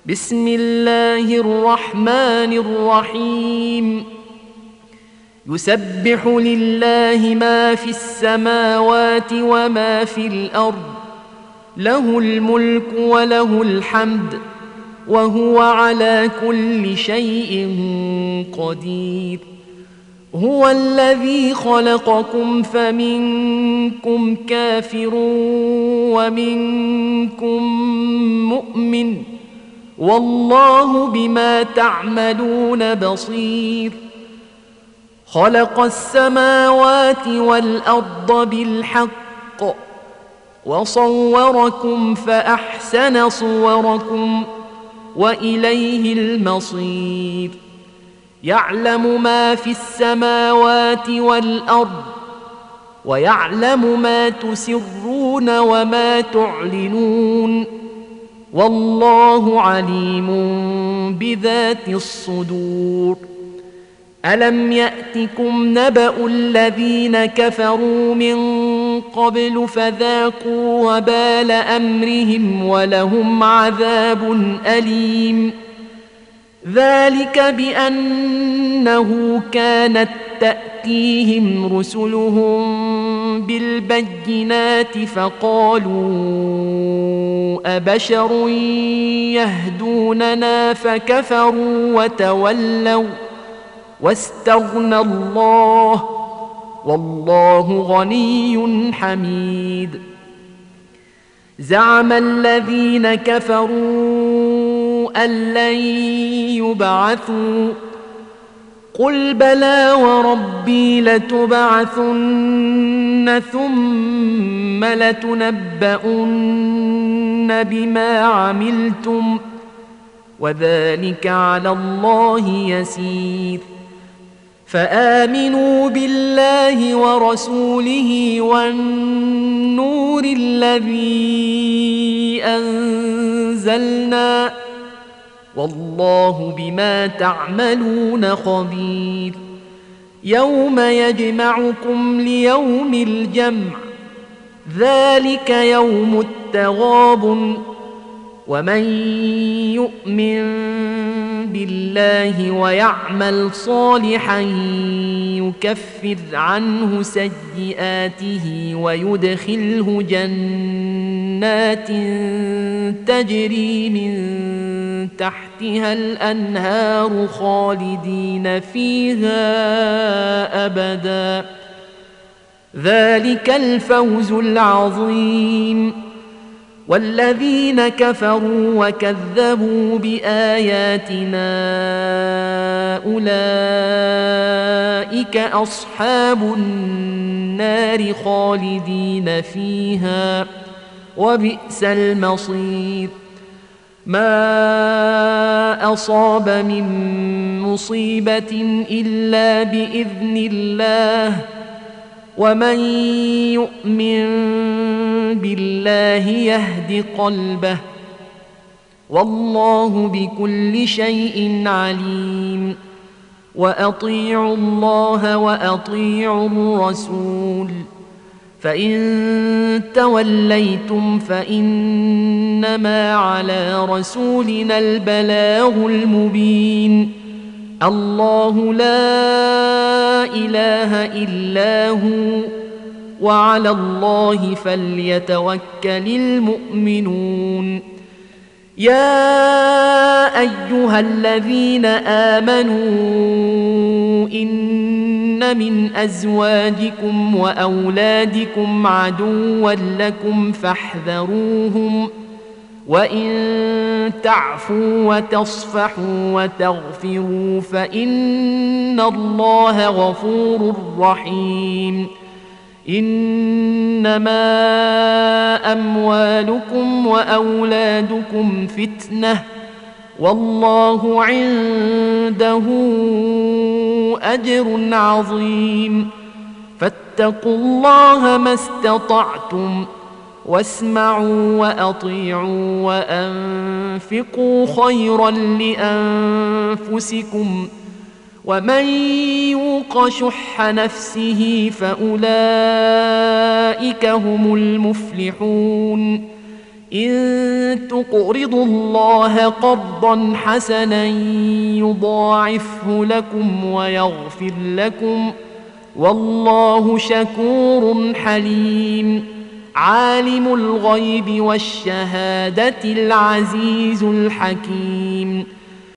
بسم الله الرحمن الرحيم. يسبح لله ما في السماوات وما في الأرض، له الملك وله الحمد، وهو على كل شيء قدير. هو الذي خلقكم فمنكم كافر ومنكم مؤمن، والله بما تعملون بصير. خلق السماوات والأرض بالحق وصوركم فأحسن صوركم وإليه المصير. يعلم ما في السماوات والأرض ويعلم ما تسرون وما تعلنون، والله عليم بذات الصدور. ألم يأتكم نبأ الذين كفروا من قبل فذاقوا وبال أمرهم ولهم عذاب أليم. ذلك بأنه كانت تأتيهم رسلهم بالبينات فقالوا أبشر يهدوننا فكفروا وتولوا واستغنى الله، والله غني حميد. زعم الذين كفروا أن لن يبعثوا، قل بلى وربي لتبعثن ثم لتنبؤن بما عملتم، وذلك على الله يسير. فآمنوا بالله ورسوله والنور الذي أنزلنا، والله بما تعملون خبير. يوم يجمعكم ليوم الجمع، ذلك يوم التغابن. ومن يؤمن بالله ويعمل صالحا يكفر عنه سيئاته ويدخله جنات تجري من تحتها الأنهار خالدين فيها أبدا، ذلك الفوز العظيم. والذين كفروا وكذبوا بآياتنا أولئك أصحاب النار خالدين فيها، وبئس المصير. ما أصاب من مصيبة إلا بإذن الله، ومن يؤمن بالله يهد قلبه، والله بكل شيء عليم. وأطيعوا الله وأطيعوا الرسول، فإن توليتم فإنما على رسولنا البلاغ المبين. الله لا إله إلا هو، وعلى الله فليتوكل المؤمنون. يا أيها الذين آمنوا إن من أزواجكم وأولادكم عدوا لكم فاحذروهم، وإن تعفوا وتصفحوا وتغفروا فإن الله غفور رحيم. إنما أموالكم وأولادكم فتنة، والله عنده أجر عظيم. فاتقوا الله ما استطعتم، واسمعوا وأطيعوا وأنفقوا خيرا لأنفسكم، ومن يوق شح نفسه فأولئك هم المفلحون. إن تقرضوا الله قرضا حسنا يضاعفه لكم ويغفر لكم والله شكور حليم. عالم الغيب والشهادة العزيز الحكيم.